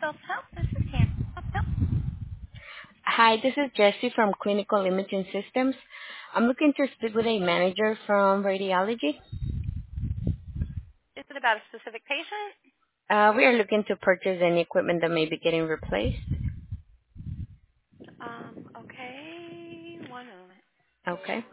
Self Help. This is Tam. Hi, this is Jessie from Clinical Imaging Systems. I'm looking to speak with a manager from radiology. Is it about a specific patient? We are looking to purchase any equipment that may be getting replaced. Okay. One moment. Okay.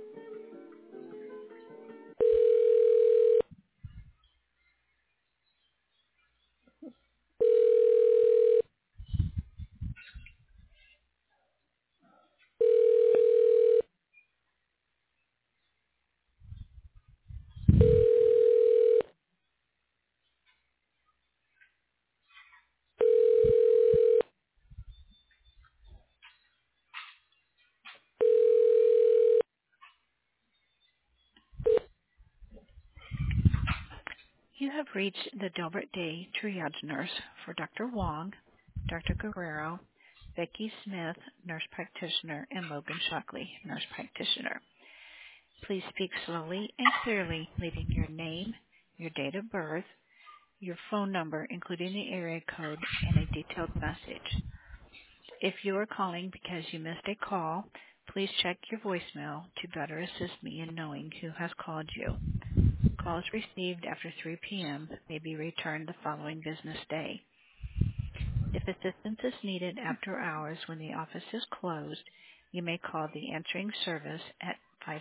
You have reached the Delbert Day triage nurse for Dr. Wong, Dr. Guerrero, Becky Smith, nurse practitioner, and Logan Shockley, nurse practitioner. Please speak slowly and clearly, leaving your name, your date of birth, your phone number, including the area code, and a detailed message. If you are calling because you missed a call, please check your voicemail to better assist me in knowing who has called you. Calls received after 3 p.m. may be returned the following business day. If assistance is needed after hours when the office is closed, you may call the answering service at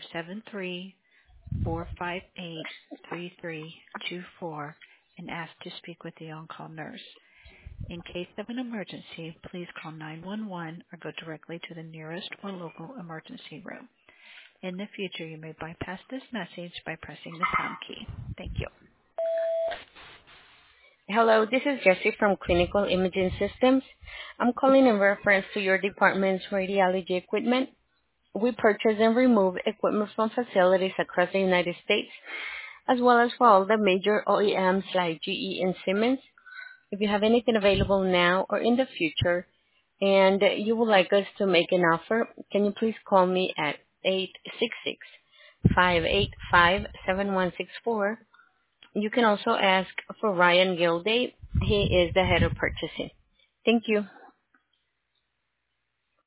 573-458-3324 and ask to speak with the on-call nurse. In case of an emergency, please call 911 or go directly to the nearest or local emergency room. In the future, you may bypass this message by pressing the pound key. Thank you. Hello, this is Jessie from Clinical Imaging Systems. I'm calling in reference to your department's radiology equipment. We purchase and remove equipment from facilities across the United States, as well as for all the major OEMs like GE and Siemens. If you have anything available now or in the future and you would like us to make an offer, can you please call me at 866-585-7164. You can also ask for Ryan Gilday. He is the head of purchasing. Thank you.